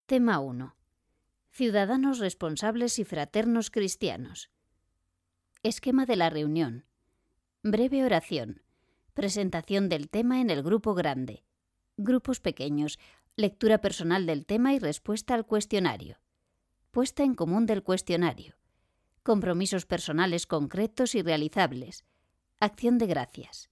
Tema 1. Ciudadanos responsables y fraternos cristianos. Esquema de la reunión. Breve oración. Presentación del tema en el grupo grande. Grupos pequeños. Lectura personal del tema y respuesta al cuestionario. Puesta en común del cuestionario. Compromisos personales concretos y realizables. Acción de gracias.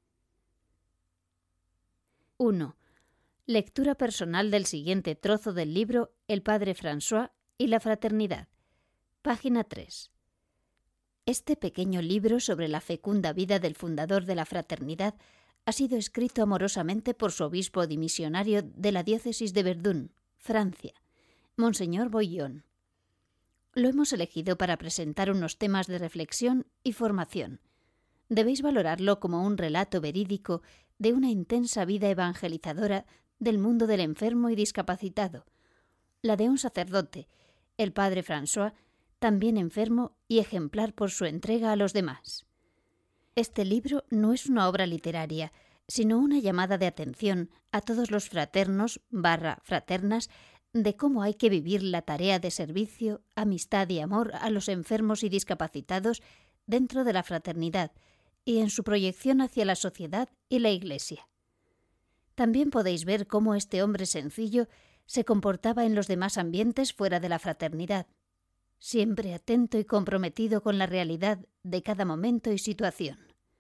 1. Lectura personal del siguiente trozo del libro El Padre François y la Fraternidad. Página 3. Este pequeño libro sobre la fecunda vida del fundador de la Fraternidad ha sido escrito amorosamente por su obispo dimisionario de la diócesis de Verdun, Francia, Monseñor Boillon. Lo hemos elegido para presentar unos temas de reflexión y formación. Debéis valorarlo como un relato verídico de una intensa vida evangelizadora del mundo del enfermo y discapacitado, la de un sacerdote, el padre François, también enfermo y ejemplar por su entrega a los demás. Este libro no es una obra literaria, sino una llamada de atención a todos los fraternos/fraternas de cómo hay que vivir la tarea de servicio, amistad y amor a los enfermos y discapacitados dentro de la fraternidad y en su proyección hacia la sociedad y la Iglesia. También podéis ver cómo este hombre sencillo se comportaba en los demás ambientes fuera de la fraternidad, siempre atento y comprometido con la realidad de cada momento y situación.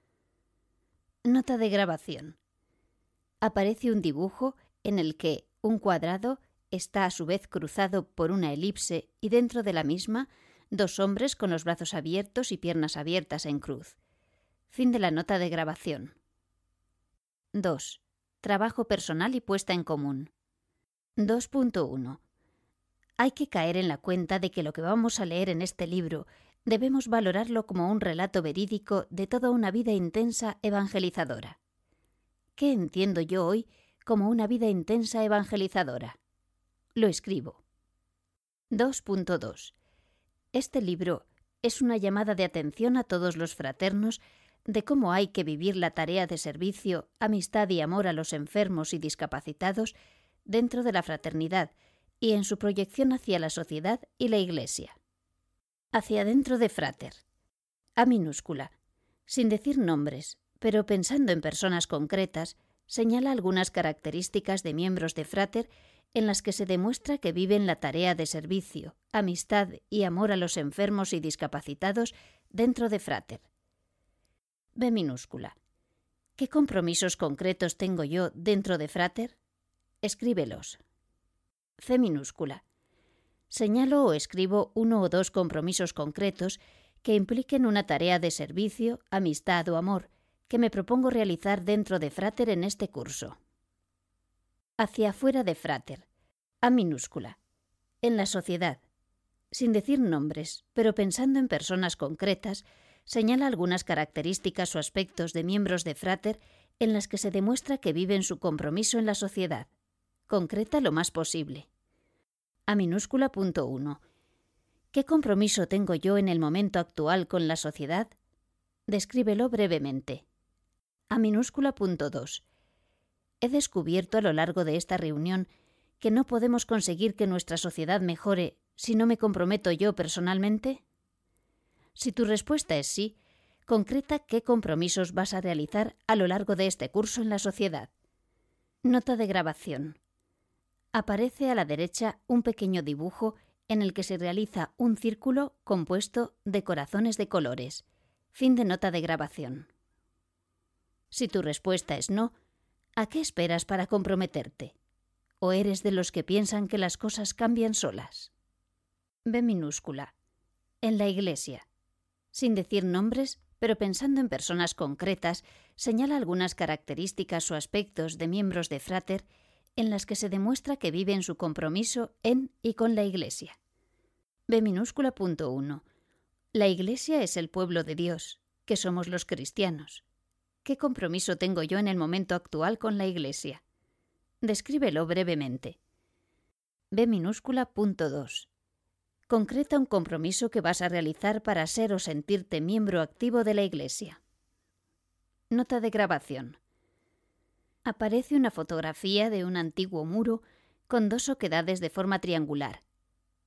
Nota de grabación. Aparece un dibujo en el que un cuadrado está a su vez cruzado por una elipse y dentro de la misma dos hombres con los brazos abiertos y piernas abiertas en cruz. Fin de la nota de grabación. 2. Trabajo personal y puesta en común. 2.1. Hay que caer en la cuenta de que lo que vamos a leer en este libro debemos valorarlo como un relato verídico de toda una vida intensa evangelizadora. ¿Qué entiendo yo hoy como una vida intensa evangelizadora? Lo escribo. 2.2. Este libro es una llamada de atención a todos los fraternos de cómo hay que vivir la tarea de servicio, amistad y amor a los enfermos y discapacitados dentro de la fraternidad y en su proyección hacia la sociedad y la Iglesia. Hacia dentro de frater. A minúscula. Sin decir nombres, pero pensando en personas concretas, señala algunas características de miembros de frater en las que se demuestra que viven la tarea de servicio, amistad y amor a los enfermos y discapacitados dentro de frater. B minúscula. ¿Qué compromisos concretos tengo yo dentro de frater? Escríbelos. C minúscula. Señalo o escribo uno o dos compromisos concretos que impliquen una tarea de servicio, amistad o amor que me propongo realizar dentro de frater en este curso. Hacia afuera de frater. A minúscula. En la sociedad. Sin decir nombres, pero pensando en personas concretas, señala algunas características o aspectos de miembros de frater en las que se demuestra que viven su compromiso en la sociedad. Concreta lo más posible. A minúscula punto 1. ¿Qué compromiso tengo yo en el momento actual con la sociedad? Descríbelo brevemente. A minúscula punto 2. He descubierto a lo largo de esta reunión que no podemos conseguir que nuestra sociedad mejore si no me comprometo yo personalmente. Si tu respuesta es sí, concreta qué compromisos vas a realizar a lo largo de este curso en la sociedad. Nota de grabación. Aparece a la derecha un pequeño dibujo en el que se realiza un círculo compuesto de corazones de colores. Fin de nota de grabación. Si tu respuesta es no, ¿a qué esperas para comprometerte? ¿O eres de los que piensan que las cosas cambian solas? B minúscula. En la Iglesia. Sin decir nombres, pero pensando en personas concretas, señala algunas características o aspectos de miembros de frater en las que se demuestra que viven su compromiso en y con la Iglesia. B minúscula punto 1. La Iglesia es el pueblo de Dios, que somos los cristianos. ¿Qué compromiso tengo yo en el momento actual con la Iglesia? Descríbelo brevemente. B minúscula punto 2. Concreta un compromiso que vas a realizar para ser o sentirte miembro activo de la Iglesia. Nota de grabación. Aparece una fotografía de un antiguo muro con dos oquedades de forma triangular,